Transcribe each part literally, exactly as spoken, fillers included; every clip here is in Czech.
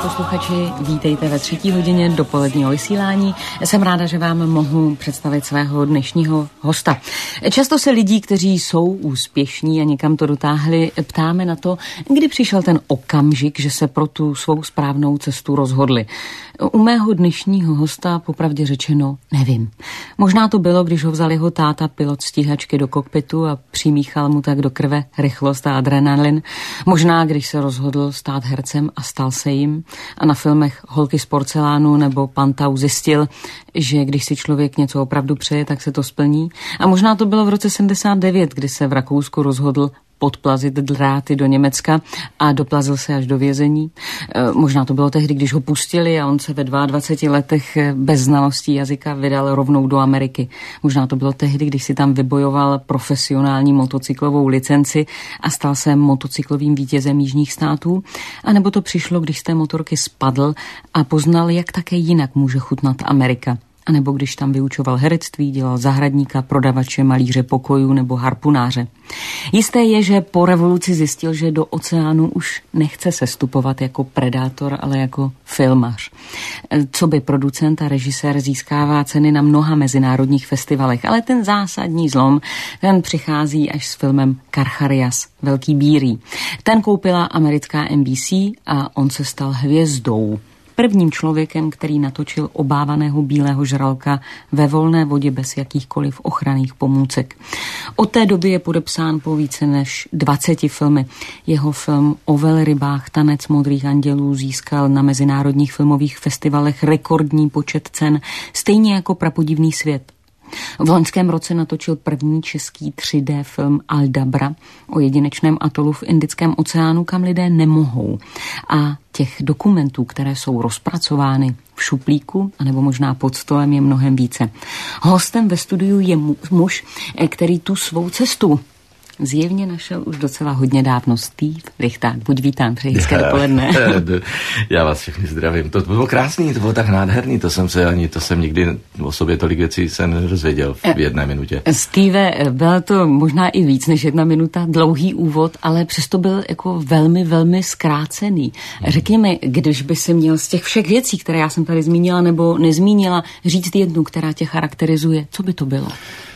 posluchači, vítejte ve třetí hodině dopoledního vysílání. Jsem ráda, že vám mohu představit svého dnešního hosta. Často se lidí, kteří jsou úspěšní a někam to dotáhli, ptáme na to, kdy přišel ten okamžik, že se pro tu svou správnou cestu rozhodli. U mého dnešního hosta popravdě řečeno nevím. Možná to bylo, když ho vzal jeho táta, pilot stíhačky, do kokpitu a přimíchal mu tak do krve rychlost a adrenalin. Možná, když se rozhodl stát hercem a stal se jim a na filmech Holky z porcelánu nebo Pantau zjistil, že když si člověk něco opravdu přeje, tak se to splní. A možná to bylo v roce sedmdesát devět, kdy se v Rakousku rozhodl podplazit dráty do Německa a doplazil se až do vězení. E, možná to bylo tehdy, když ho pustili a on se ve dvaceti dvou letech bez znalostí jazyka vydal rovnou do Ameriky. Možná to bylo tehdy, když si tam vybojoval profesionální motocyklovou licenci a stal se motocyklovým vítězem jižních států. A nebo to přišlo, když z té motorky spadl a poznal, jak také jinak může chutnat Amerika. A nebo když tam vyučoval herectví, dělal zahradníka, prodavače, malíře pokojů nebo harpunáře. Jisté je, že po revoluci zjistil, že do oceánu už nechce sestupovat jako predátor, ale jako filmař. Coby producent a režisér získává ceny na mnoha mezinárodních festivalech, ale ten zásadní zlom, ten přichází až s filmem Karcharias, Velký bílý. Ten koupila americká N B C a on se stal hvězdou. Prvním člověkem, který natočil obávaného bílého žraloka ve volné vodě bez jakýchkoliv ochranných pomůcek. Od té doby je podepsán po více než dvaceti filmy. Jeho film O velrybách, Tanec modrých andělů získal na mezinárodních filmových festivalech rekordní počet cen, stejně jako Prapodivný svět. V loňském roce natočil první český tři dé film Aldabra o jedinečném atolu v Indickém oceánu, kam lidé nemohou. A těch dokumentů, které jsou rozpracovány v šuplíku, anebo možná pod stolem, je mnohem více. Hostem ve studiu je muž, který tu svou cestu zjevně našel už docela hodně dávno. Steve Lichták, buď vítám, přeji hezké dopoledne. Já vás všechny zdravím. To bylo krásný, to bylo tak nádherný, to jsem se ani, to jsem nikdy o sobě tolik věcí se nedozvěděl v jedné minutě. Steve, byla to možná i víc než jedna minuta, dlouhý úvod, ale přesto byl jako velmi, velmi zkrácený. Řekni mi, když by si měl z těch všech věcí, které já jsem tady zmínila nebo nezmínila, říct jednu, která tě charakterizuje, co by to bylo?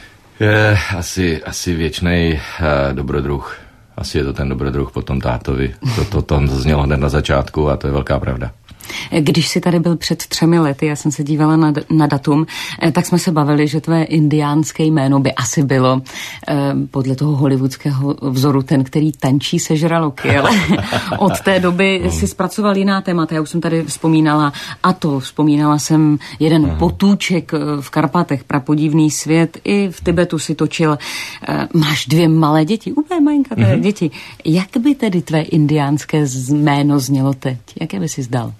Je asi, asi věčnej uh, dobrodruh. Asi je to ten dobrodruh po tom tátovi. To, to tam zaznělo hned na začátku a to je velká pravda. Když jsi tady byl před třemi lety, já jsem se dívala na, na datum, tak jsme se bavili, že tvé indiánské jméno by asi bylo eh, podle toho hollywoodského vzoru ten, který tančí se žraloky, ale od té doby si zpracoval jiná témata. Já už jsem tady vzpomínala atol, vzpomínala jsem jeden Aha. potůček v Karpatech, Prapodivný svět, i v Tibetu si točil. Eh, máš dvě malé děti, úplně malinkaté mm-hmm. děti. Jak by tedy tvé indiánské jméno znělo teď? Jaké by si zdal?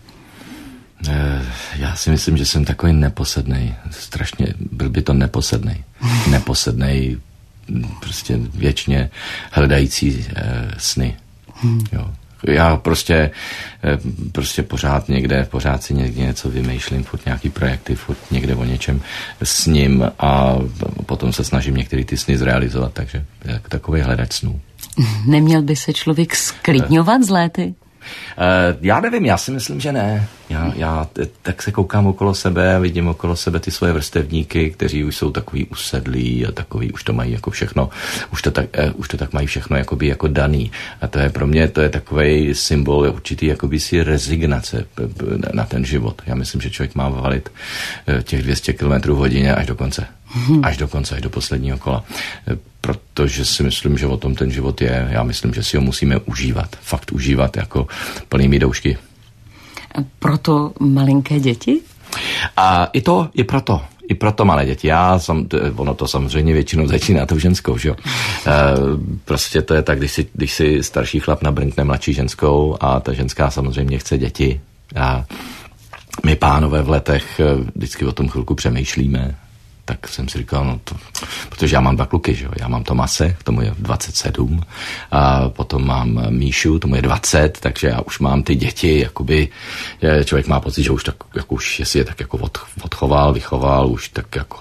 Já si myslím, že jsem takový neposednej. Strašně, byl by to neposednej. Neposednej, prostě věčně hledající eh, sny. Hmm. Jo. Já prostě, eh, prostě pořád někde, pořád si někde něco vymýšlím, furt nějaký projekty, furt někde o něčem sním a potom se snažím některé ty sny zrealizovat, takže takový hledač snů. Neměl by se člověk sklidňovat z léty? Uh, já nevím, já si myslím, že ne. Já, já tak se koukám okolo sebe a vidím okolo sebe ty svoje vrstevníky, kteří už jsou takový usedlí a takový, už to mají jako všechno, už to tak, uh, už to tak mají všechno jakoby jako daný. A to je pro mě, to je takovej symbol určitý jakoby si rezignace na ten život. Já myslím, že člověk má valit uh, těch dvě stě kilometrů v hodině až do konce. Hmm. Až do konce, až do posledního kola. Protože si myslím, že o tom ten život je. Já myslím, že si ho musíme užívat. Fakt užívat jako plnými doušky. Proto malinké děti? A i to, i proto. I proto malé děti. Já sam, ono to samozřejmě většinou začíná tou ženskou, že jo. E, prostě to je tak, když si, když si starší chlap nabrnkne mladší ženskou a ta ženská samozřejmě chce děti. A my pánové v letech vždycky o tom chvilku přemýšlíme. Tak jsem si říkal, no to, protože já mám dva kluky, že jo, já mám Tomase, tomu je dvacet sedm, a potom mám Míšu, tomu je dvacet, takže já už mám ty děti, jakoby, člověk má pocit, že už tak, jako už si je tak jako od, odchoval, vychoval, už tak jako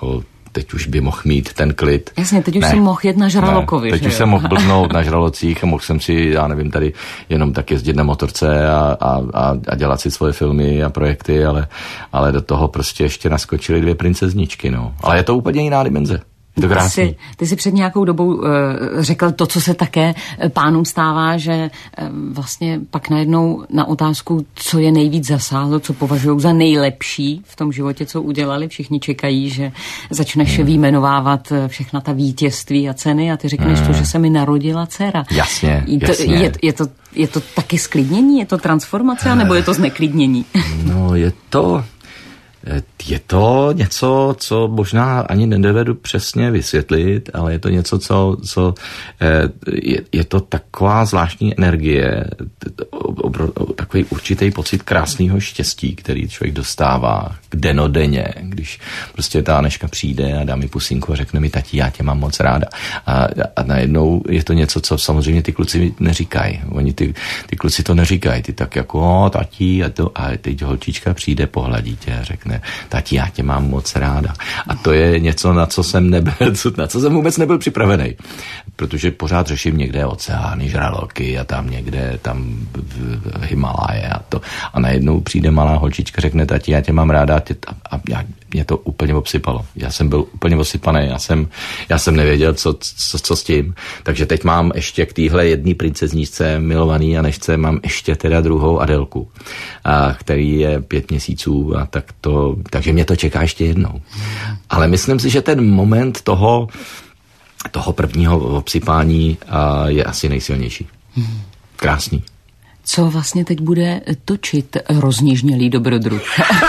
teď už by mohl mít ten klid. Jasně, teď už ne, jsem mohl jet na Žralokovi. Teď už jsem mohl blbnout na Žralocích a mohl jsem si, já nevím, tady jenom tak jezdit na motorce a, a, a, a dělat si svoje filmy a projekty, ale, ale do toho prostě ještě naskočily dvě princezničky, no. Ale je to úplně jiná dimenze. Ty jsi, ty jsi před nějakou dobou uh, řekl to, co se také pánům stává, že uh, vlastně pak najednou na otázku, co je nejvíc zasáhlo, co považují za nejlepší v tom životě, co udělali, všichni čekají, že začneš hmm. vyjmenovávat všechna ta vítězství a ceny a ty řekneš hmm. to, že se mi narodila dcera. Jasně, to, jasně. Je, je, to, je to taky sklidnění? Je to transformace, nebo je to zneklidnění? No, je to... Je to něco, co možná ani nedovedu přesně vysvětlit, ale je to něco, co, co je, je to taková zvláštní energie, takový určitý pocit krásného štěstí, který člověk dostává denodenně, když prostě ta Aneška přijde a dá mi pusinku a řekne mi, tati, já tě mám moc ráda. A, a najednou je to něco, co samozřejmě ty kluci neříkají. Oni ty, ty kluci to neříkají. Ty tak jako, o, tati, a, to, a teď holčička přijde, pohladí tě a řekne, tati, já tě mám moc ráda. A to je něco, na co jsem nebyl, na co jsem vůbec nebyl připravený. Protože pořád řeším někde oceány, žraloky a tam někde, tam v Himaláje a to. A najednou přijde malá holčička, řekne, tati, já tě mám ráda a, tě, a, a já, mě to úplně obsypalo. Já jsem byl úplně osypaný, já jsem, já jsem nevěděl, co, co, co s tím. Takže teď mám ještě k téhle jedné princezničce milovaný Anešce, mám ještě teda druhou Adelku, a, který je pět měsíců a tak to, takže mě to čeká ještě jednou. Ale myslím si, že ten moment toho, toho prvního obsypání a, je asi nejsilnější. Krásný. Co vlastně teď bude točit rozněžnělý dobrodruh?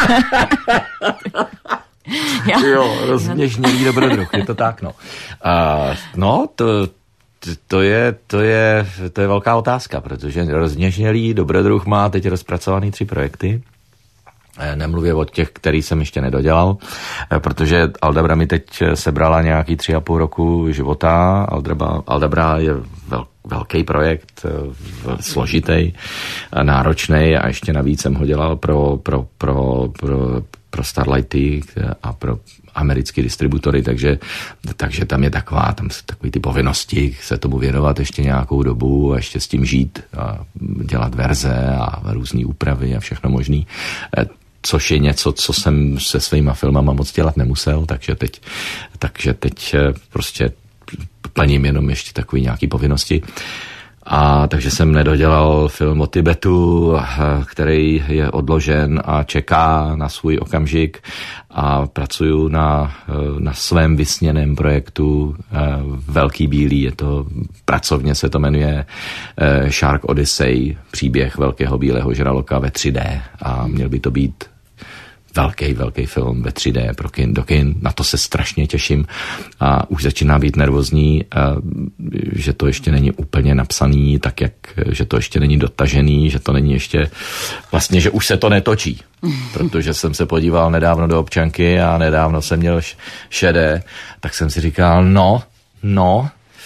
Já, jo, rozněžnělý dobrodruh, je to tak, no. A, no, to, to, je, to, je, to je velká otázka, protože rozněžnělý dobrodruh má teď rozpracovaný tři projekty. Nemluvě o těch, který jsem ještě nedodělal, protože Aldabra mi teď sebrala nějaký tři a půl roku života. Aldabra, Aldabra je vel, velký projekt, složitý, náročný a ještě navíc jsem ho dělal pro, pro, pro, pro, pro Starlighty a pro americký distributory, takže, takže tam je taková, tam jsou takový ty povinnosti se tomu věnovat ještě nějakou dobu a ještě s tím žít a dělat verze a různé úpravy a všechno možný. Což je něco, co jsem se svýma filmama moc dělat nemusel, takže teď, takže teď prostě plním jenom ještě takový nějaký povinnosti. A takže jsem nedodělal film o Tibetu, který je odložen a čeká na svůj okamžik a pracuju na, na svém vysněném projektu Velký bílý, je to, pracovně se to jmenuje Shark Odyssey, příběh velkého bílého žraloka ve tři dé a měl by to být velký, velký film ve tři dé pro kin, do kin. Na to se strašně těším a už začínám být nervózní, že to ještě není úplně napsaný, tak jak, že to ještě není dotažený, že to není ještě, vlastně, že už se to netočí. Protože jsem se podíval nedávno do občanky a nedávno jsem měl šedé, tak jsem si říkal, no, no,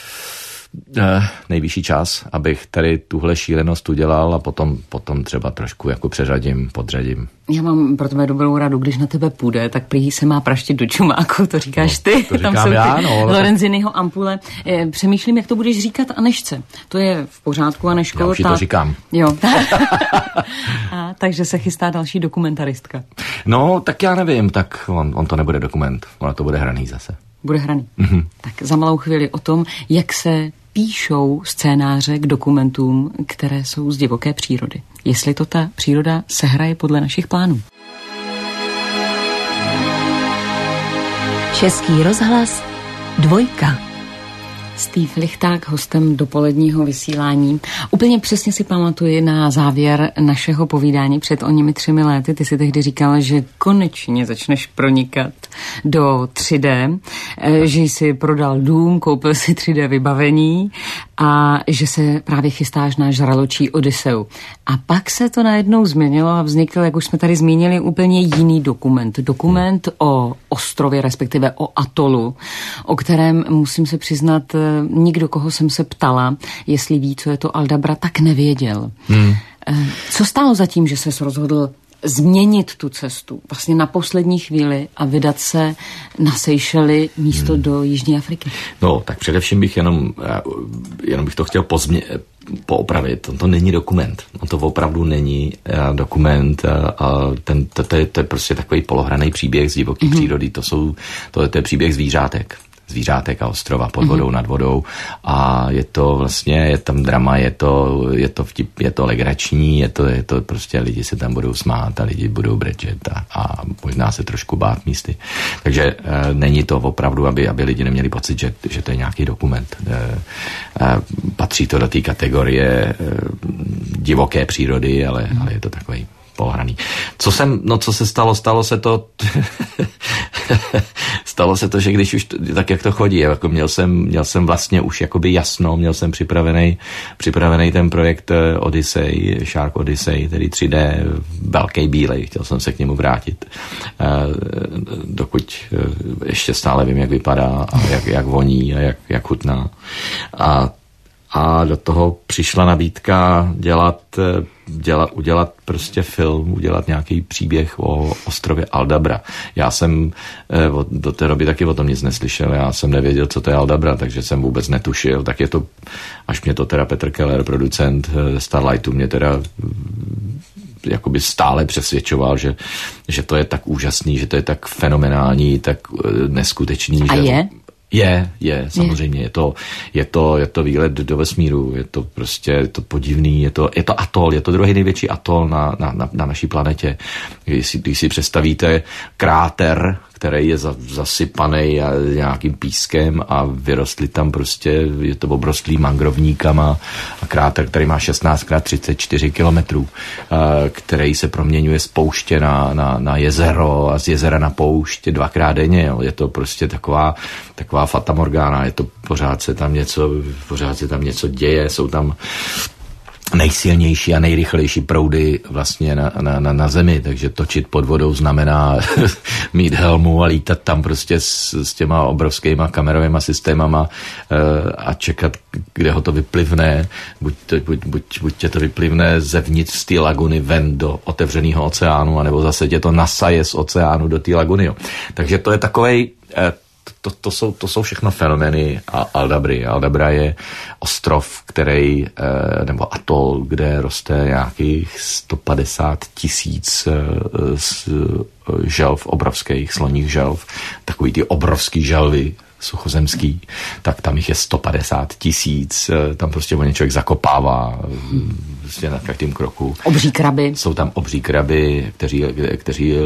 nejvyšší čas, abych tady tuhle šílenost udělal a potom, potom třeba trošku jako přeřadím, podřadím. Já mám pro tebe dobrou radu, když na tebe půjde, tak prý se má praštit do čumáku, to říkáš ty. No, to říkám tam jsou já, no. Lorenzinyho ampule. Přemýšlím, jak to budeš říkat Anešce. To je v pořádku, Aneško. Já už ta... to říkám. Jo. A, takže se chystá další dokumentaristka. No, tak já nevím, tak on, on to nebude dokument, ono to bude hraný zase. Bude hraný. Mm-hmm. Tak za malou chvíli o tom, jak se píšou scénáře k dokumentům, které jsou z divoké přírody. Jestli to ta příroda sehraje podle našich plánů. Český rozhlas Dvojka. Steve Lichták, hostem dopoledního vysílání. Úplně přesně si pamatuji na závěr našeho povídání před o němi třemi lety. Ty si tehdy říkal, že konečně začneš pronikat do tři dé, že jsi prodal dům, koupil si tři dé vybavení a že se právě chystáš na žraločí Odyseu. A pak se to najednou změnilo a vznikl, jak už jsme tady zmínili, úplně jiný dokument. Dokument o ostrově, respektive o atolu, o kterém, musím se přiznat, nikdo, koho jsem se ptala, jestli ví, co je to Aldabra, tak nevěděl. Hmm. Co stálo za tím, že ses rozhodl změnit tu cestu vlastně na poslední chvíli a vydat se na Seychely místo hmm. do Jižní Afriky? No, tak především bych jenom, jenom bych to chtěl pozmě, poopravit. To není dokument. On to opravdu není dokument. A ten, to, to, je, to je prostě takový polohraný příběh z divoké hmm. přírody. To, jsou, to, to je příběh zvířátek. Zvířátek a ostrova pod vodou, mm-hmm. nad vodou a je to vlastně, je tam drama, je to, je to vtip, je to legrační, je to, je to prostě lidi se tam budou smát a lidi budou brečet a, a možná se trošku bát místy. Takže e, není to opravdu, aby, aby lidi neměli pocit, že, že to je nějaký dokument. E, e, patří to do té kategorie e, divoké přírody, ale, mm-hmm. ale je to takový pohraný. Co jsem, no co se stalo, stalo se to stalo se to, že když už tak, jak to chodí, jako měl jsem, měl jsem vlastně už jakoby jasno, měl jsem připravený, připravený ten projekt Odyssey, Shark Odyssey, tedy tři dé, velký bílej, chtěl jsem se k němu vrátit, dokud ještě stále vím, jak vypadá a jak, jak voní a jak, jak chutná. A A do toho přišla nabídka dělat, dělat, udělat prostě film, udělat nějaký příběh o ostrově Aldabra. Já jsem do té doby taky o tom nic neslyšel, já jsem nevěděl, co to je Aldabra, takže jsem vůbec netušil. Tak je to, až mě to teda Petr Keller, producent Starlightu, mě teda jakoby stále přesvědčoval, že, že to je tak úžasný, že to je tak fenomenální, tak neskutečný. A že je? Je, je, samozřejmě, je to, je to, je to výlet do vesmíru, je to prostě, je to podivný, je to, je to atol, je to druhý největší atol na, na, na, na naší planetě. Když si, když si představíte kráter, který je zasypaný nějakým pískem a vyrostly tam prostě, je to obrostlý mangrovníkama a kráter, který má šestnáct krát třicet čtyři kilometrů, který se proměňuje z pouště na, na, na jezero a z jezera na poušť dvakrát denně. Jo. Je to prostě taková, taková fatamorgána, je to pořád se tam něco, pořád se tam něco děje, jsou tam nejsilnější a nejrychlejší proudy vlastně na, na, na, na zemi, takže točit pod vodou znamená mít helmu a lítat tam prostě s, s těma obrovskýma kamerovými systémama e, a čekat, kde ho to vyplivne, buď, to, buď, buď, buď tě to vyplivne zevnitř z té laguny ven do otevřeného oceánu, anebo zase tě to nasaje z oceánu do té laguny. Jo. Takže to je takovej e, To, to, jsou, to jsou všechno fenomény Aldabry. Aldabra je ostrov, který, nebo atol, kde roste nějakých sto padesát tisíc želv, obrovských sloních želv, takový ty obrovský želvy suchozemský, tak tam jich je sto padesát tisíc, tam prostě o člověk zakopává prostě na každém kroku. Obří kraby. Jsou tam obří kraby, kteří, kteří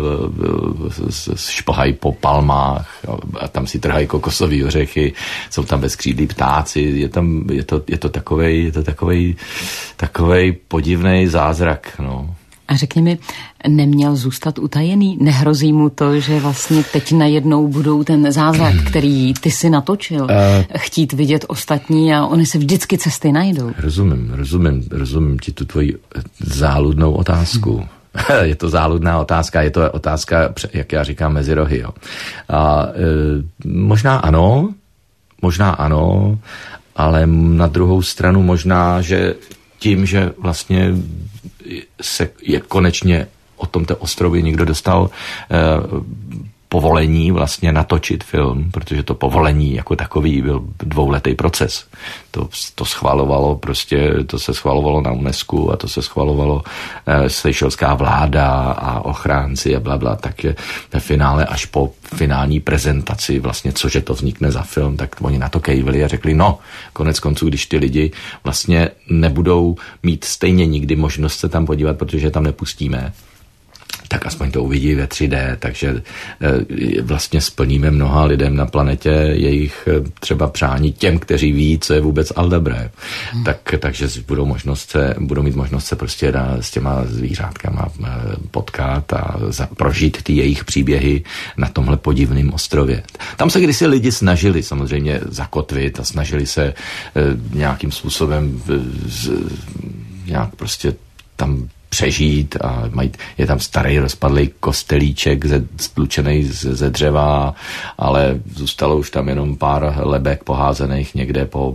šplhají po palmách a tam si trhají kokosové ořechy, jsou tam bezkřídlí ptáci, je tam, je to, je to takovej, je to takovej, takovej podivnej zázrak, no. A řekni mi, neměl zůstat utajený? Nehrozí mu to, že vlastně teď najednou budou ten zázrak, který ty si natočil, uh, chtít vidět ostatní a oni se vždycky cesty najdou? Rozumím, rozumím, rozumím ti tu tvoji záludnou otázku. Hmm. Je to záludná otázka, je to otázka, jak já říkám, mezi rohy. Jo. A e, možná ano, možná ano, ale na druhou stranu možná, že tím, že vlastně se je konečně o tomto ostrově někdo dostal eh, povolení vlastně natočit film, protože to povolení jako takový byl dvouletý proces. To, to schvalovalo prostě, to se schvalovalo na UNESCO a to se schvalovalo eh, seychelská vláda a ochránci a blabla, takže ve finále až po finální prezentaci vlastně, cože to vznikne za film, tak oni na to kejvili a řekli, no, konec konců, když ty lidi vlastně nebudou mít stejně nikdy možnost se tam podívat, protože tam nepustíme, tak aspoň to uvidí ve tři dé, takže e, vlastně splníme mnoha lidem na planetě jejich e, třeba přání těm, kteří ví, co je vůbec Aldabra. Hmm. Tak, takže budou, možnost se, budou mít možnost se prostě na, s těma zvířátkama e, potkat a za, prožít ty jejich příběhy na tomhle podivném ostrově. Tam se kdysi lidi snažili samozřejmě zakotvit a snažili se e, nějakým způsobem e, z, nějak prostě tam přežít a mají, je tam starý rozpadlý kostelíček ze, stlučený ze, ze dřeva, ale zůstalo už tam jenom pár lebek poházených někde po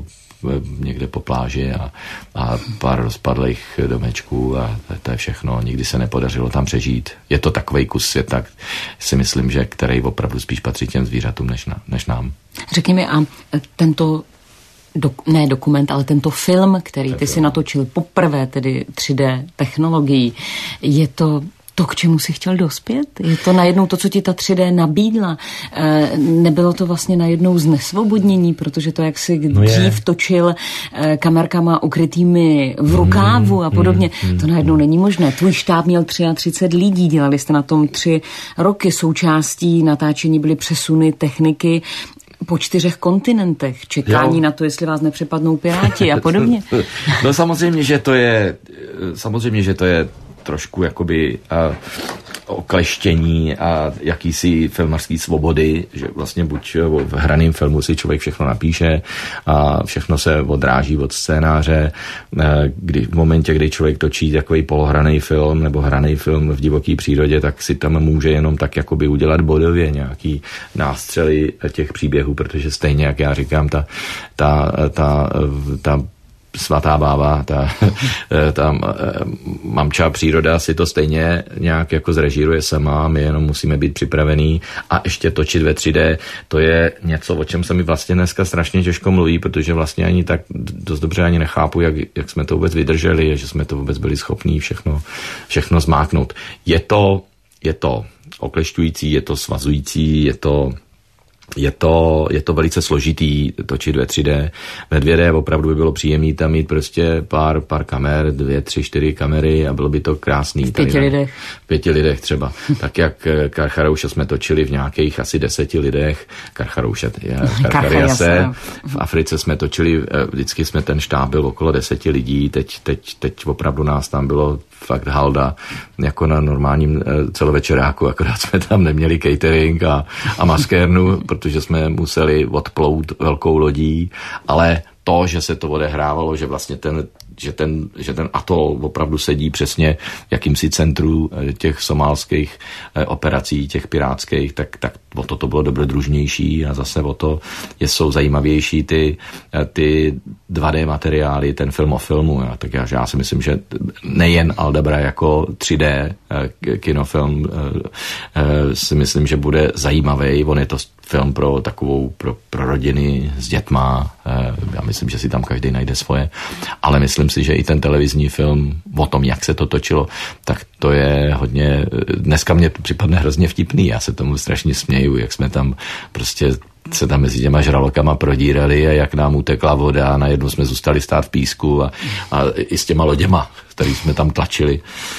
někde po pláži a, a pár rozpadlých domečků a to je všechno. Nikdy se nepodařilo tam přežít. Je to takovej kus světa, si myslím, že který opravdu spíš patří těm zvířatům než, na, než nám. Řekni mi, a tento Dok, ne dokument, ale tento film, který ty si natočil poprvé, tedy tři dé technologií, je to to, k čemu jsi chtěl dospět? Je to najednou to, co ti ta tři dé nabídla? E, nebylo to vlastně najednou znesvobodnění, protože to, jak jsi no dřív točil e, kamerkama ukrytými v rukávu mm, a podobně, mm, to najednou mm. není možné. Tvůj štáb měl třicet tři lidí, dělali jste na tom tři roky, součástí natáčení byly přesuny techniky po čtyřech kontinentech, čekání jo. na to, jestli vás nepřepadnou piráti a podobně. No samozřejmě, že to je samozřejmě, že to je trošku jakoby uh, okleštění a jakýsi filmařský svobody, že vlastně buď v hraném filmu si člověk všechno napíše a všechno se odráží od scénáře, kdy v momentě, kdy člověk točí takový polohraný film nebo hraný film v divoké přírodě, tak si tam může jenom tak jakoby udělat bodově nějaký nástřely těch příběhů, protože stejně, jak já říkám, ta, ta, ta, ta svatá bába, ta, ta mamča příroda si to stejně nějak jako zrežíruje sama, my jenom musíme být připravení a ještě točit ve tři dé, to je něco, o čem se mi vlastně dneska strašně těžko mluví, protože vlastně ani tak dost dobře ani nechápu, jak, jak jsme to vůbec vydrželi, že jsme to vůbec byli schopní všechno, všechno zmáknout. Je to, je to oklešťující, je to svazující, je to Je to, je to velice složitý točit ve tři dé. Ve dvě dé opravdu by bylo příjemný tam mít prostě pár, pár kamer, dvě, tři, čtyři kamery a bylo by to krásný. V pěti lidech. V pěti lidech třeba. Tak jak Karcharouše jsme točili v nějakých asi deseti lidech. Karcharouše, Karchariase. V Africe jsme točili, vždycky jsme ten štáb byl okolo deseti lidí, teď, teď, teď opravdu nás tam bylo fakt halda, jako na normálním celovečeráku, akorát jsme tam neměli catering a, a maskérnu, protože jsme museli odplout velkou lodí, ale to, že se to odehrávalo, že vlastně ten, že ten, že ten atol opravdu sedí přesně v jakýmsi centru těch somálských operací, těch pirátských, tak, tak o to to bylo dobrodružnější a zase o to je, jsou zajímavější ty, ty dva dé materiály, ten film o filmu. Ja. Tak já, já si myslím, že nejen Aldabra jako tři dé kinofilm si myslím, že bude zajímavý. On je to film pro takovou, pro, pro rodiny s dětma. Já myslím, že si tam každý najde svoje. Ale myslím si, že i ten televizní film o tom, jak se to točilo, tak to je hodně, dneska mě to připadne hrozně vtipný. Já se tomu strašně směju, jak jsme tam prostě se tam mezi těma žralokama prodírali a jak nám utekla voda a najednou jsme zůstali stát v písku a, a i s těma loděma, který jsme tam tlačili.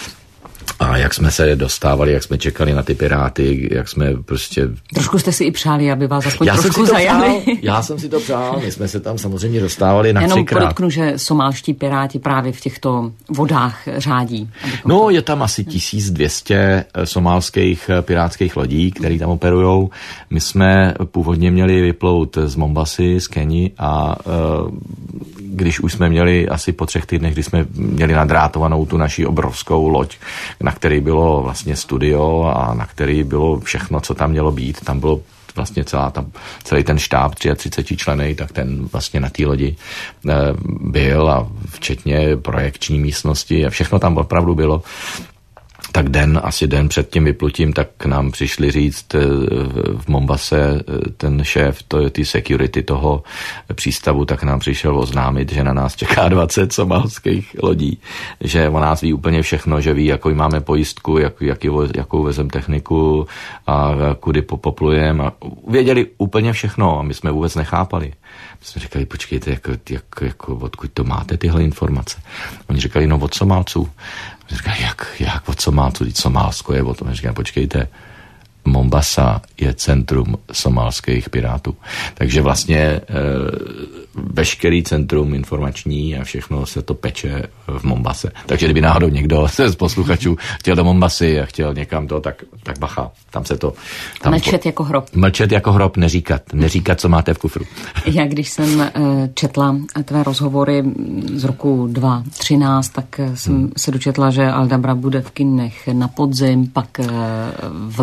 A jak jsme se dostávali, jak jsme čekali na ty piráty, jak jsme prostě... Trošku jste si i přáli, aby vás aspoň já trošku zajali. Přál, já jsem si to přál, my jsme se tam samozřejmě dostávali na Jenom třikrát. Jenom podotknu, že somálští piráti právě v těchto vodách řádí. No, to... je tam asi tisíc dvě stě somálských pirátských lodí, které tam operujou. My jsme původně měli vyplout z Mombasy, z Keni a uh, když už jsme měli asi po třech týdnech, kdy jsme měli nadrátovanou tu naši obrovskou loď, na který bylo vlastně studio a na který bylo všechno, co tam mělo být. Tam bylo vlastně celá tam, celý ten štáb třicet tři členej, tak ten vlastně na té lodi e, byl a včetně projekční místnosti a všechno tam opravdu bylo. Tak den, asi den před tím vyplutím, tak k nám přišli říct v Mombase ten šéf ty security toho přístavu, tak nám přišel oznámit, že na nás čeká dvacet somálských lodí, že o nás ví úplně všechno, že ví, jakou máme pojistku, jak, jaký, jakou vezem techniku a kudy poplujeme. Věděli úplně všechno a my jsme vůbec nechápali. My jsme říkali, počkejte, jak, jak, jako, odkud to máte tyhle informace? Oni říkali, no od Somálců. Říkali, jak, jak od Somálců, teď Somálsko je o tom. Říkali, počkejte, Mombasa je centrum somálských pirátů. Takže vlastně e, veškerý centrum informační a všechno se to peče v Mombase. Takže kdyby náhodou někdo z posluchačů chtěl do Mombasy a chtěl někam to, tak, tak bacha, tam se to... Tam mlčet po, jako hrob. Mlčet jako hrob, neříkat. Neříkat, co máte v kufru. Já když jsem e, četla tvé rozhovory z roku dva tisíce třináct, tak jsem hmm. se dočetla, že Aldabra bude v kinech na podzim, pak e, v lednu.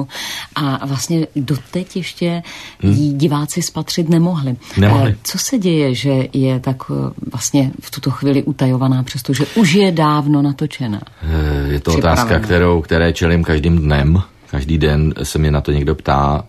filmu a vlastně doteď ještě hmm. jí diváci spatřit nemohli. nemohli. Co se děje, že je tak vlastně v tuto chvíli utajovaná, přestože už je dávno natočena? Je to otázka, kterou, které čelím každým dnem. Každý den se mě na to někdo ptá.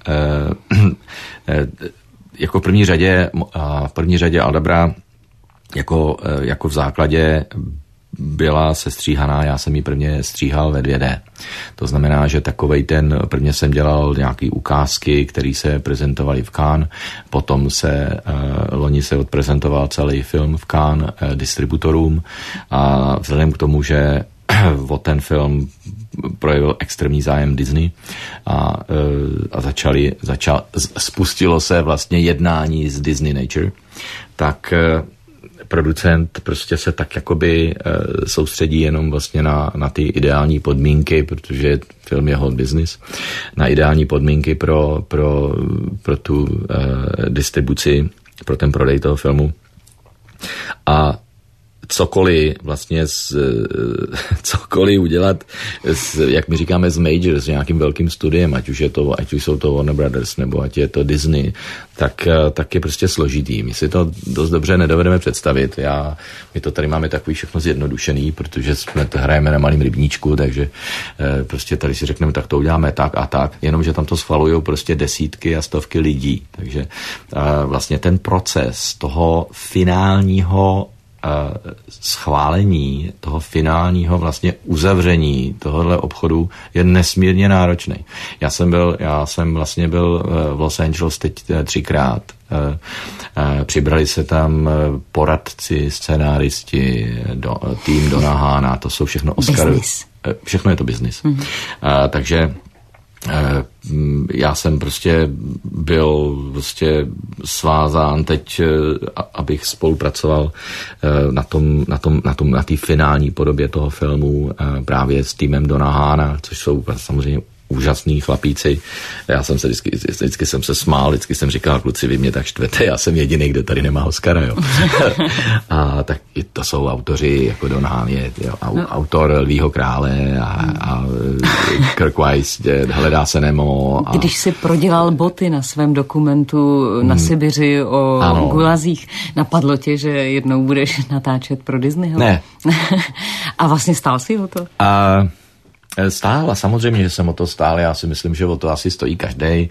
Jako v první řadě, v první řadě Aldabra jako, jako v základě byla sestříhaná, já jsem ji prvně stříhal ve dvě dé. To znamená, že takovej ten, prvně jsem dělal nějaký ukázky, které se prezentovaly v Cannes, potom se, uh, loni se odprezentoval celý film v Cannes uh, distributorům a vzhledem k tomu, že o ten film projevil extrémní zájem Disney a, uh, a začali, začal, spustilo se vlastně jednání s Disney Nature, tak uh, producent prostě se tak jakoby e, soustředí jenom vlastně na, na ty ideální podmínky, protože film je hot business, na ideální podmínky pro, pro, pro tu e, distribuci, pro ten prodej toho filmu. A cokoliv vlastně s, cokoliv udělat, s, jak my říkáme, s major, s nějakým velkým studiem, ať už, je to, ať už jsou to Warner Brothers, nebo ať je to Disney, tak, tak je prostě složitý. My si to dost dobře nedovedeme představit. Já, my to tady máme takový všechno zjednodušený, protože jsme to hrajeme na malým rybníčku, takže eh, prostě tady si řekneme, tak to uděláme tak a tak, jenomže tam to schvalujou prostě desítky a stovky lidí. Takže eh, vlastně ten proces toho finálního schválení toho finálního vlastně uzavření tohohle obchodu je nesmírně náročný. Já jsem byl, já jsem vlastně byl v Los Angeles teď třikrát. Přibrali se tam poradci, scenáristi, do, tým Donahana, to jsou všechno Oscarovi. Všechno je to business. Mm-hmm. Takže já jsem prostě byl prostě svázán teď, abych spolupracoval na tom, na tom, na tom, na té finální podobě toho filmu právě s týmem Donahana, což jsou samozřejmě úžasný chlapíci. Já jsem se vždycky, vždycky jsem se smál, vždycky jsem říkal, kluci, vy mě tak štvete, já jsem jediný, kdo tady nemá Oscara, jo. A tak to jsou autoři, jako Don Hahn je jo, no. autor Lvího krále a, a Kirk Wise Hledá se Nemo. A... Když si prodělal boty na svém dokumentu na hmm. Sibiři o ano. gulazích, napadlo tě, že jednou budeš natáčet pro Disneyho? Ne. A vlastně stál si o to? A... Stál a samozřejmě, že jsem o to stál, já si myslím, že o to asi stojí každej.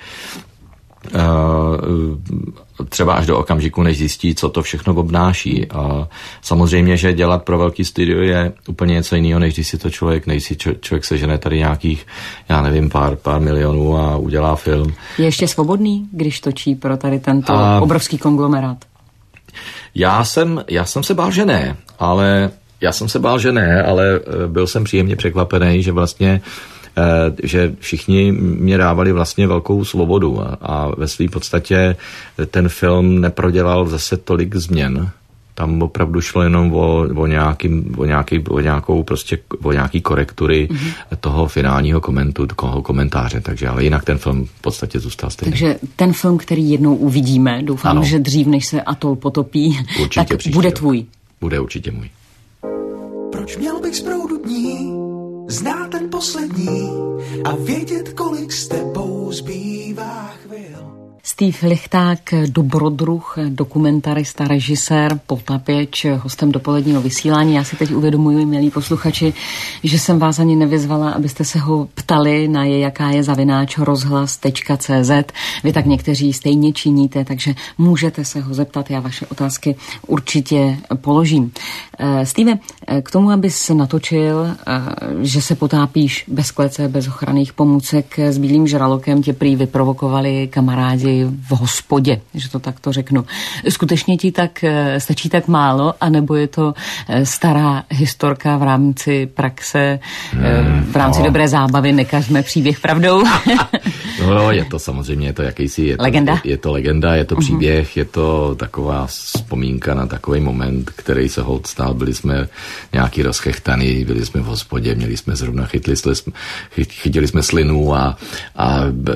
Třeba až do okamžiku, než zjistí, co to všechno obnáší. A samozřejmě, že dělat pro velký studio je úplně něco jiného, než když si to člověk, než si člověk sežene tady nějakých, já nevím, pár, pár milionů a udělá film. Je ještě svobodný, když točí pro tady tento a obrovský konglomerát? Já jsem, já jsem se bál, že ne, ale Já jsem se bál, že ne, ale byl jsem příjemně překvapený, že vlastně, že všichni mě dávali vlastně velkou svobodu a, a ve své podstatě ten film neprodělal zase tolik změn. Tam opravdu šlo jenom o, o, nějaký, o, nějaký, o nějakou prostě, o nějaký korektury mm-hmm. toho finálního komentu, toho komentáře, takže ale jinak ten film v podstatě zůstal stejný. Takže ten film, který jednou uvidíme, doufám, ano. že dřív, než se atol potopí, určitě tak příště, bude tvůj. Bude určitě můj. Proč měl bych z proudu dní znát ten poslední a vědět, kolik s tebou zbývá chvil? Steve Lichták, dobrodruh, dokumentarista, režisér, potapěč, hostem dopoledního vysílání. Já si teď uvědomuji, milí posluchači, že jsem vás ani nevyzvala, abyste se ho ptali na je, jaká je zavináč rozhlas tečka cé zet. Vy tak někteří stejně činíte, takže můžete se ho zeptat. Já vaše otázky určitě položím. Steve, k tomu, abys natočil, že se potápíš bez klece, bez ochranných pomůcek s bílým žralokem, tě prý vyprovokovali kamarádi v hospodě, že to takto řeknu. Skutečně ti tak stačí tak málo, anebo je to stará historka v rámci praxe, v rámci no. dobré zábavy, nekažme příběh pravdou? No, je to samozřejmě, je to jakýsi... Je to, legenda? Je, je to legenda, je to příběh, uh-huh. je to taková vzpomínka na takový moment, který se holt stál. Byli jsme nějaký rozchechtaný, byli jsme v hospodě, měli jsme zrovna, chytli jsme, chytili jsme slinu a, a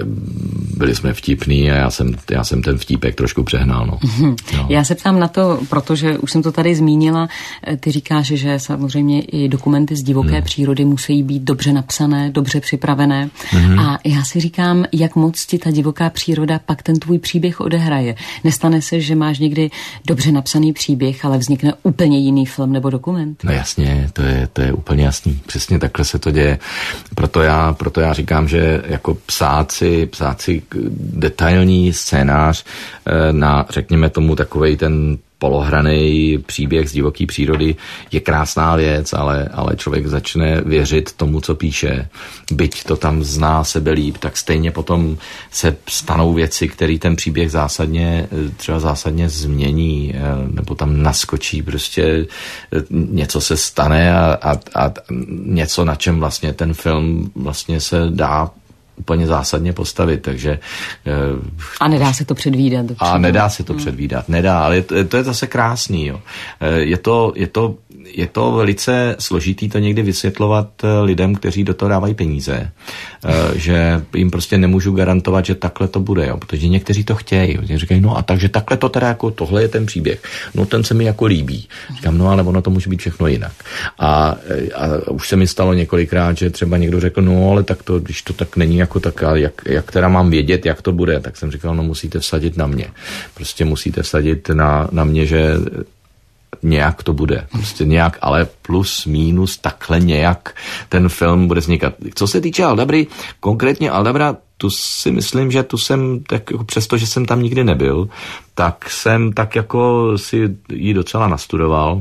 byli jsme vtipný a já jsem, já jsem ten vtípek trošku přehnal. No. Uh-huh. No. Já se ptám na to, protože už jsem to tady zmínila, ty říkáš, že samozřejmě i dokumenty z divoké hmm. přírody musí být dobře napsané, dobře připravené. Hmm. A já si říkám, jak moc ti ta divoká příroda pak ten tvůj příběh odehraje. Nestane se, že máš někdy dobře napsaný příběh, ale vznikne úplně jiný film nebo dokument? No jasně, to je, to je úplně jasný. Přesně takhle se to děje. Proto já, proto já říkám, že jako psát si, psát si detailní scénář na, řekněme tomu, takovej ten polohraný příběh z divoké přírody je krásná věc, ale, ale člověk začne věřit tomu, co píše. Byť to tam zná sebe líp, tak stejně potom se stanou věci, které ten příběh zásadně, třeba zásadně změní, nebo tam naskočí prostě něco se stane a, a, a něco, na čem vlastně ten film vlastně se dá úplně zásadně postavit, takže... A nedá se to předvídat. A nedá se to hmm. předvídat, nedá, ale to, to je zase krásný, jo. Je to, je to, je to velice složitý to někdy vysvětlovat lidem, kteří do toho dávají peníze, že jim prostě nemůžu garantovat, že takhle to bude, jo, protože někteří to chtějí, jo. Říkají, no a takže takhle to teda jako, tohle je ten příběh, no ten se mi jako líbí. Říkám, no ale ono to může být všechno jinak. A, a už se mi stalo několikrát, že třeba někdo řekl, no ale tak to, když to tak není jako tak, jak, jak teda mám vědět, jak to bude, tak jsem říkal, no musíte vsadit na mě. Prostě musíte vsadit na, na mě, že nějak to bude. Prostě nějak, ale plus, mínus, takhle nějak ten film bude vznikat. Co se týče Aldabry, konkrétně Aldabra, tu si myslím, že tu jsem, tak přesto, že jsem tam nikdy nebyl, tak jsem tak jako si ji docela nastudoval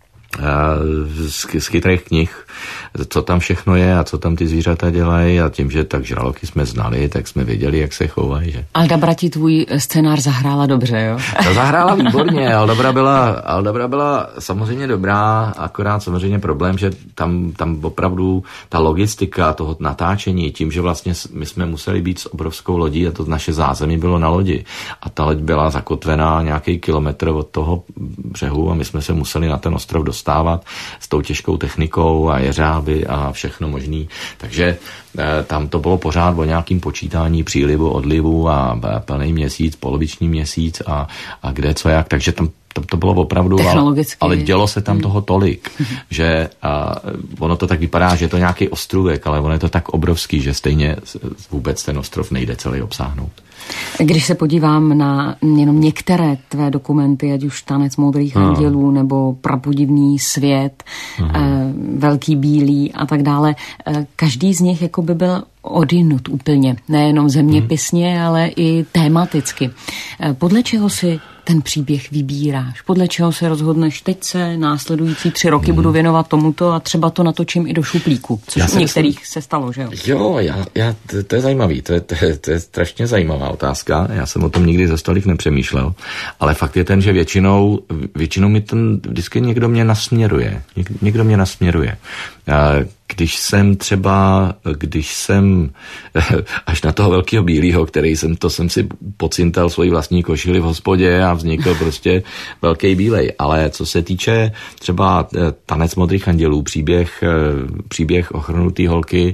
z, z chytrých knih, co tam všechno je a co tam ty zvířata dělají a tím, že tak žraloky jsme znali, tak jsme věděli, jak se chovají. Že... Aldabra ti tvůj scénář zahrála dobře, jo? Ta zahrála výborně, Aldabra byla, Aldabra byla samozřejmě dobrá, akorát samozřejmě problém, že tam, tam opravdu ta logistika toho natáčení, tím, že vlastně my jsme museli být s obrovskou lodí a to naše zázemí bylo na lodi a ta loď byla zakotvená nějaký kilometr od toho břehu a my jsme se museli na ten ostrov dostávat s tou těžkou technikou a jeřáby a všechno možný. Takže e, tam to bylo pořád o nějakým počítání přílivu, odlivu a plný měsíc, poloviční měsíc a, a kde co jak. Takže tam to, to bylo opravdu, ale, ale dělo se tam toho tolik, hmm. že a, ono to tak vypadá, že je to nějaký ostrůvek, ale ono je to tak obrovský, že stejně vůbec ten ostrov nejde celý obsáhnout. Když se podívám na jenom některé tvé dokumenty, ať už Tanec modrých hmm. andělů nebo Prapodivný svět, hmm. eh, Velký bílý a tak dále, eh, každý z nich jako by byl odinut úplně, nejenom zeměpisně, hmm. ale i tématicky. Eh, podle čeho si ten příběh vybíráš? Podle čeho se rozhodneš, teď se následující tři roky hmm. budu věnovat tomuto a třeba to natočím i do šuplíku, což u některých myslím, se stalo, že jo? Jo, já, já, to, to je zajímavý, to je, to, je, to je strašně zajímavá otázka, já jsem o tom nikdy za stolik nepřemýšlel, ale fakt je ten, že většinou, většinou mi ten, vždycky někdo mě nasměruje, Něk, někdo mě nasměruje. Když jsem třeba, když jsem až na toho Velkého bílýho, který jsem, to jsem si pocintal svoji vlastní košili v hospodě a vznikl prostě Velký bílej. Ale co se týče třeba Tanec modrých andělů, příběh, příběh ochrnutý holky,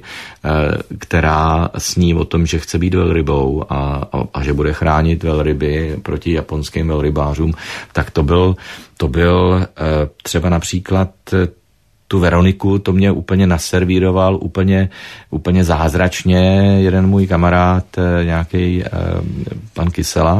která sní o tom, že chce být velrybou a, a, a že bude chránit velryby proti japonským velrybářům, tak to byl, to byl třeba například tu Veroniku, to mě úplně naservíroval, úplně, úplně zázračně jeden můj kamarád, nějaký eh, pan Kysela.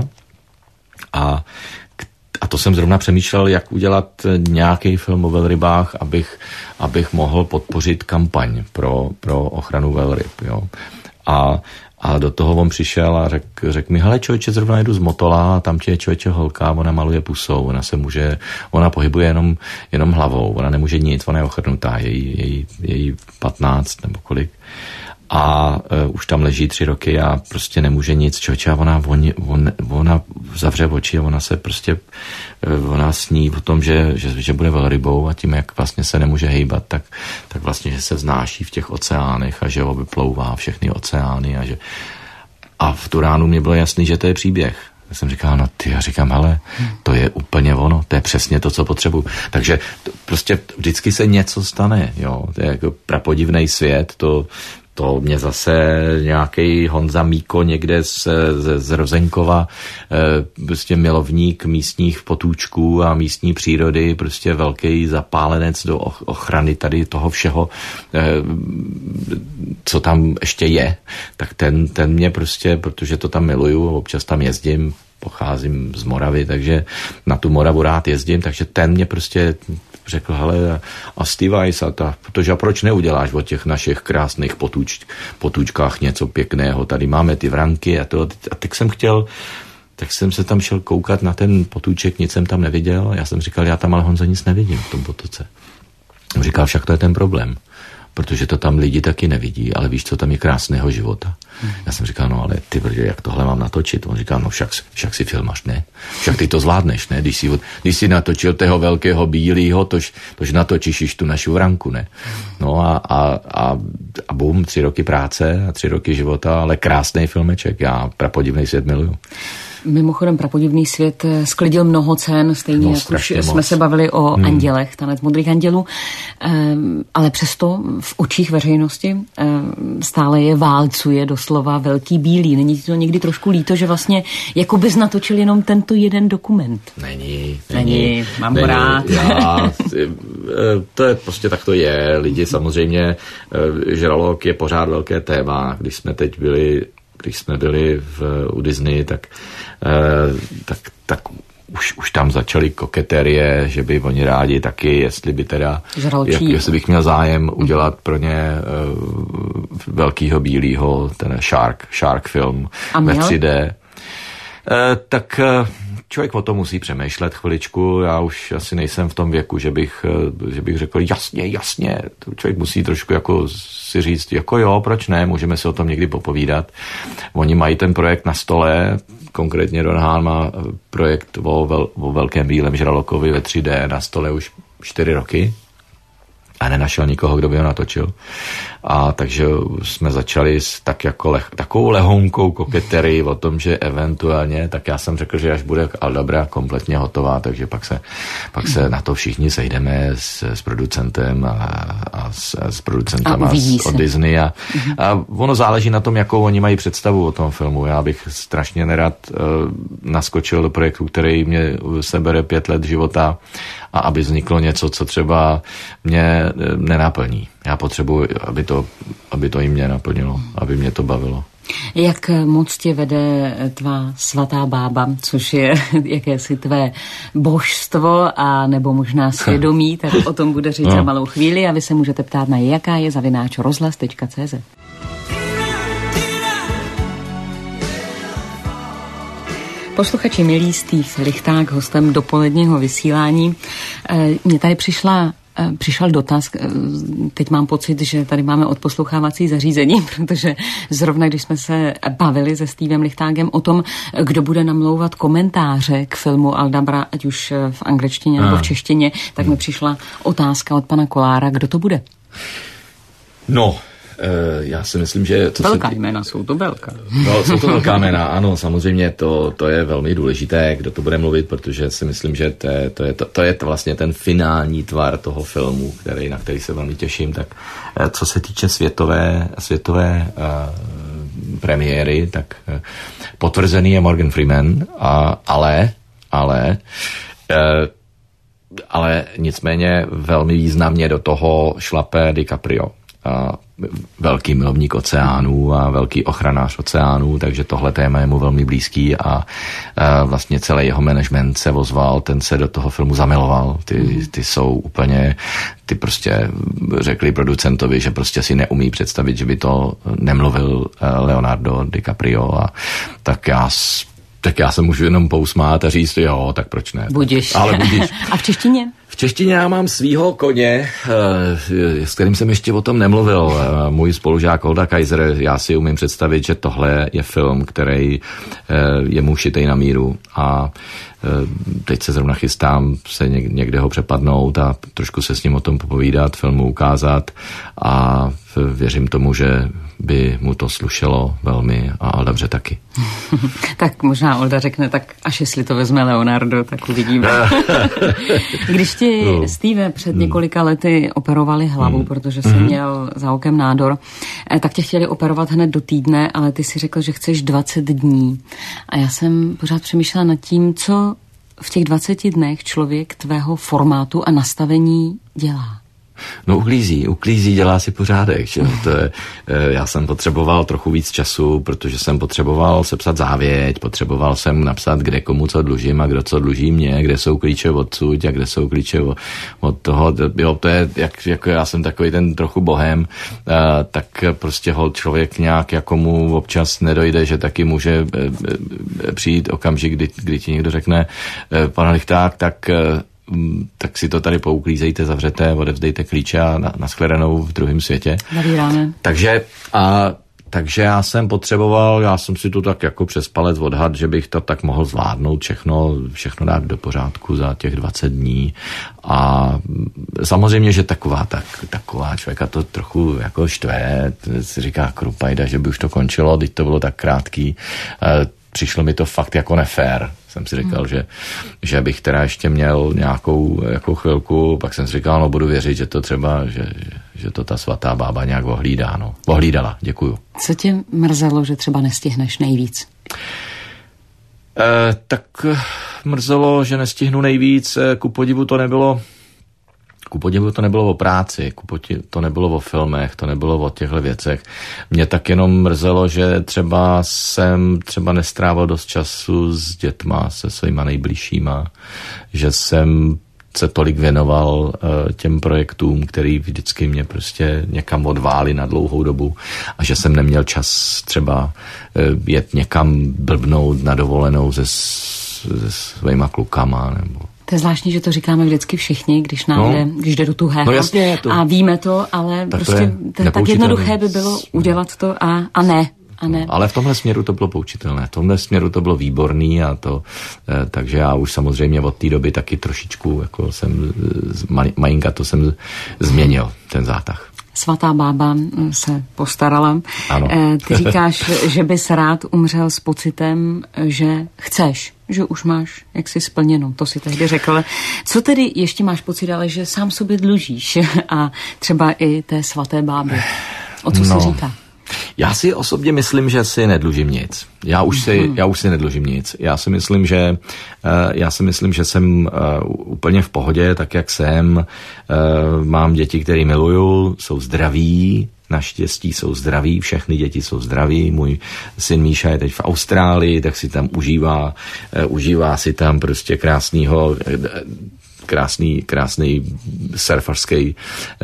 A, a to jsem zrovna přemýšlel, jak udělat nějaký film o velrybách, abych, abych mohl podpořit kampaň pro, pro ochranu velryb. Jo. A A do toho on přišel a řekl řek mi, hele člověče, zrovna jedu z Motola, tam ti je člověče holka, ona maluje pusou, ona se může, ona pohybuje jenom, jenom hlavou, ona nemůže nic, ona je ochrnutá, její, její, její patnáct nebo kolik. A uh, už tam leží tři roky a prostě nemůže nic, člověče, a ona, on, on, ona zavře oči a ona se prostě, uh, ona sní o tom, že, že, že bude velrybou a tím, jak vlastně se nemůže hejbat, tak, tak vlastně, že se vznáší v těch oceánech a že vyplouvá všechny oceány a že A v tu ránu mě bylo jasný, že to je příběh. Já jsem říkal, no ty, já říkám, hele, to je úplně ono, to je přesně to, co potřebuji. Takže to, prostě vždycky se něco stane, jo, to je jako prapodivnej svět, to, to mě zase nějaký Honza Míko někde z, z, z Rozeňkova, e, prostě milovník místních potůčků a místní přírody, prostě velký zapálenec do ochrany tady toho všeho, e, co tam ještě je, tak ten, ten mě prostě, protože to tam miluju, občas tam jezdím, pocházím z Moravy, takže na tu Moravu rád jezdím, takže ten mě prostě řekl, hele, a Steve Isata, protože proč neuděláš o těch našich krásných potůč, potůčkách něco pěkného, tady máme ty vranky a to, a tak jsem chtěl, tak jsem se tam šel koukat na ten potůček, nic jsem tam neviděl, já jsem říkal, já tam ale Honza nic nevidím v tom potoce. On říkal, však to je ten problém, protože to tam lidi taky nevidí, ale víš, co tam je krásného života. Hmm. Já jsem říkal, no ale ty brdě, jak tohle mám natočit? On říkal, no však, však si filmaš, ne? Však ty to zvládneš, ne? Když si, když si natočil toho velkého bílýho, tož, tož natočíš již tu naši vranku, ne? No a, a, a, a bum, tři roky práce a tři roky života, ale krásný filmeček. Já prapodivnej svět miluju. Mimochodem Prapodivný svět sklidil mnoho cen, stejně no, jak už moc. Jsme se bavili o hmm. andělech, Tanec modrých andělů, um, ale přesto v očích veřejnosti um, stále je válcuje doslova velký bílý. Není ti to někdy trošku líto, že vlastně jako bys natočil jenom tento jeden dokument? Není. Není, není mám není, ho rád. Já, to je prostě tak to je. Lidi samozřejmě, žralok je pořád velké téma. Když jsme teď byli Když jsme byli v, u Disney, tak, eh, tak, tak už, už tam začaly koketerie, že by oni rádi taky, jestli by teda, jak, jestli bych měl zájem udělat pro ně eh, velkýho bílýho, ten Shark, Shark film ve tři dé. Eh, tak eh, člověk o tom musí přemýšlet chviličku, já už asi nejsem v tom věku, že bych, že bych řekl jasně, jasně, člověk musí trošku jako si říct, jako jo, proč ne, můžeme si o tom někdy popovídat. Oni mají ten projekt na stole, konkrétně Don Hahn má projekt o, vel, o velkém bílém žralokovi ve tři dé na stole už čtyři roky a nenašel nikoho, kdo by ho natočil. A takže jsme začali s tak jako leh, takovou lehonkou koketerii o tom, že eventuálně, tak já jsem řekl, že až bude Aldabra kompletně hotová, takže pak se, pak se na to všichni sejdeme s, s producentem a, a s, s producentama z, od Disney. A, a ono záleží na tom, jakou oni mají představu o tom filmu. Já bych strašně nerad uh, naskočil do projektu, který mě sebere pět let života a aby vzniklo něco, co třeba mě nenaplní. Já potřebuji, aby to, aby to i mě naplnilo, aby mě to bavilo. Jak moc tě vede tvá svatá bába, což je jakési tvé božstvo a nebo možná svědomí, tak o tom bude říct no. za malou chvíli a vy se můžete ptát na jaká je zavináč rozhlas tečka cé zet. Posluchači milí, Steve Lichták, hostem dopoledního vysílání. Mně tady přišla Přišel dotaz, teď mám pocit, že tady máme odposlouchávací zařízení, protože zrovna když jsme se bavili se Stevem Lichtágem o tom, kdo bude namlouvat komentáře k filmu Aldabra, ať už v angličtině nebo v češtině, tak mi přišla otázka od pana Kolára, kdo to bude? No, já si myslím, že... To velká se... jména, jsou to velká. No, jsou to velká jména, ano, samozřejmě to, to je velmi důležité, kdo to bude mluvit, protože si myslím, že to je, to je, to, to je vlastně ten finální tvar toho filmu, který, na který se velmi těším. Tak co se týče světové, světové uh, premiéry, tak uh, potvrzený je Morgan Freeman, a, ale, ale uh, ale nicméně velmi významně do toho šlape DiCaprio. A velký milovník oceánů a velký ochranář oceánů, takže tohle téma je mu velmi blízký a, a vlastně celý jeho management se ozval, ten se do toho filmu zamiloval. Ty, ty jsou úplně, ty prostě řekli producentovi, že prostě si neumí představit, že by to nemluvil Leonardo DiCaprio a tak já tak já se můžu jenom pousmát a říct, jo, tak proč ne? Budiš. Ale budiš. A v češtině? V češtině já mám svýho koně, s kterým jsem ještě o tom nemluvil. Můj spolužák Holda Kaiser, já si umím představit, že tohle je film, který je mu šitej na míru a teď se zrovna chystám se někde ho přepadnout a trošku se s ním o tom popovídat, filmu ukázat a věřím tomu, že by mu to slušelo velmi a Aldabře taky. Tak možná Olda řekne, tak až jestli to vezme Leonardo, tak uvidíme. Když ti, no. Steve, před několika lety operovali hlavu, mm. protože jsi mm. měl za okem nádor, tak tě chtěli operovat hned do týdne, ale ty si řekl, že chceš dvacet dní. A já jsem pořád přemýšlela nad tím, co v těch dvaceti dnech člověk tvého formátu a nastavení dělá. No uklízí, uklízí, dělá si pořádek. Že? To je, já jsem potřeboval trochu víc času, protože jsem potřeboval sepsat závěť, potřeboval jsem napsat, kde komu co dlužím a kdo co dluží mě, kde jsou klíče odsud a kde jsou klíče od toho. Jo, to je, jak, jako já jsem takový ten trochu bohem, tak prostě ho člověk nějak jako mu občas nedojde, že taky může přijít okamžik, kdy, kdy ti někdo řekne, pane Lichták, tak tak si to tady pouklízejte, zavřete, odevzdejte klíče a na, nashledanou v druhém světě. Navíráme. Takže, a, takže já jsem potřeboval, já jsem si to tak jako přes palec odhad, že bych to tak mohl zvládnout, všechno, všechno dát do pořádku za těch dvacet dní. A samozřejmě, že taková, tak, taková člověka to trochu jako štve, si říká krupajda, že by už to končilo, teď to bylo tak krátký. Přišlo mi to fakt jako nefér. Jsem si říkal, hmm. že, že bych teda ještě měl nějakou jako chvilku, pak jsem si říkal, no budu věřit, že to třeba, že, že to ta svatá bába nějak ohlídá, no. Ohlídala, děkuju. Co tě mrzelo, že třeba nestihneš nejvíc? Eh, tak mrzelo, že nestihnu nejvíc, ku podivu to nebylo Ku podivu to nebylo o práci, ku podivu to nebylo o filmech, to nebylo o těchto věcech. Mě tak jenom mrzelo, že třeba jsem třeba nestrávil dost času s dětma, se svýma nejbližšíma, že jsem se tolik věnoval uh, těm projektům, který vždycky mě prostě někam odváli na dlouhou dobu a že jsem neměl čas třeba uh, jet někam blbnout na dovolenou se, se svýma klukama nebo... To je zvláštní, že to říkáme vždycky všichni, když nám no. jde, když jde do tuhého. No jasně, to... A víme to, ale tak prostě to je tak jednoduché by bylo udělat to a, a ne. A ne. No, ale v tomhle směru to bylo poučitelné. V tomhle směru to bylo výborný a to, eh, takže já už samozřejmě od té doby taky trošičku jako jsem, malinka to jsem změnil, ten zátah. Svatá bába se postarala. Ano. Ty říkáš, že bys rád umřel s pocitem, že chceš, že už máš jaksi splněno. To si tehdy řekl. Co tedy ještě máš pocit, ale že sám sobě dlužíš a třeba i té svaté báby? O co no. si říká? Já si osobně myslím, že si nedlužím nic. Já už si, já už si nedlužím nic. Já si myslím, že já si myslím, že jsem úplně v pohodě, tak jak jsem. Mám děti, které miluju, jsou zdraví, naštěstí jsou zdraví, všechny děti jsou zdraví. Můj syn Míša je teď v Austrálii, tak si tam užívá, užívá si tam prostě krásnýho krásný, krásný surfařský e,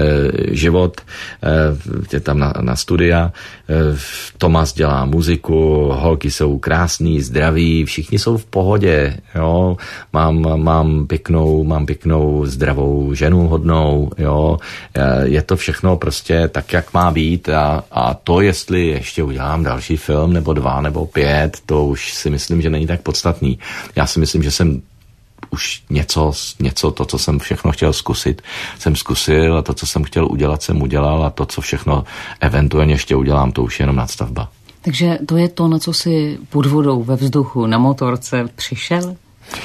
život, e, je tam na, na studia. E, Tomas dělá muziku, holky jsou krásný, zdraví, všichni jsou v pohodě, jo. Mám, mám pěknou, mám pěknou zdravou ženu hodnou, jo. E, je to všechno prostě tak, jak má být a, a to, jestli ještě udělám další film, nebo dva, nebo pět, to už si myslím, že není tak podstatný. Já si myslím, že jsem už něco, něco, to, co jsem všechno chtěl zkusit, jsem zkusil a to, co jsem chtěl udělat, jsem udělal a to, co všechno eventuálně ještě udělám, to už je jenom nadstavba. Takže to je to, na co si pod vodou ve vzduchu na motorce přišel? Uh,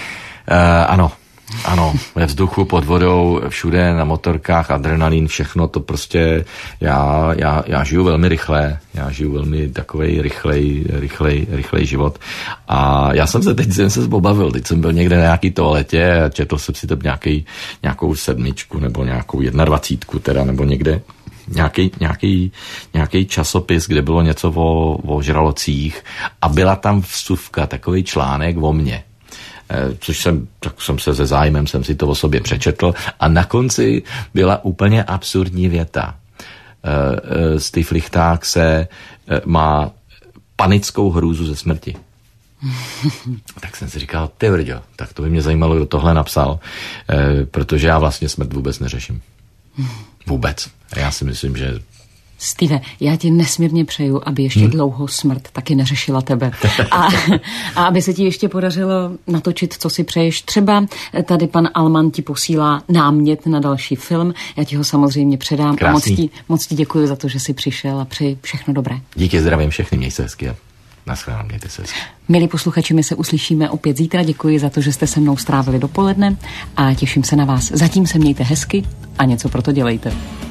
ano. Ano, ve vzduchu, pod vodou, všude na motorkách, adrenalin, všechno to prostě, já, já, já žiju velmi rychle, já žiju velmi takovej rychlej, rychlej, rychlej život a já jsem se teď jsem se pobavil, teď jsem byl někde na nějaký toaletě a četl jsem si tam nějaký, nějakou sedmičku nebo nějakou jednadvacítku teda, nebo někde nějaký, nějaký, nějaký časopis, kde bylo něco o, o žralocích a byla tam vsuvka, takový článek o mně. Což jsem, tak jsem se se zájmem, jsem si to o sobě přečetl a na konci byla úplně absurdní věta. Steve Lichták se má panickou hrůzu ze smrti. Tak jsem si říkal, ty vrďo, tak to by mě zajímalo, kdo tohle napsal, protože já vlastně smrt vůbec neřeším. Vůbec. Já si myslím, že Steve, já ti nesmírně přeju, aby ještě hmm. dlouho smrt taky neřešila tebe. A, a aby se ti ještě podařilo natočit, co si přeješ. Třeba tady pan Alman ti posílá námět na další film. Já ti ho samozřejmě předám. A moc ti, moc ti děkuji za to, že jsi přišel a přeji všechno dobré. Díky, zdravím všechny, měj se hezky. Naschledanou, mějte se hezky. Milí posluchači, my se uslyšíme opět zítra. Děkuji za to, že jste se mnou strávili dopoledne a těším se na vás. Zatím se mějte hezky a něco pro to dělejte.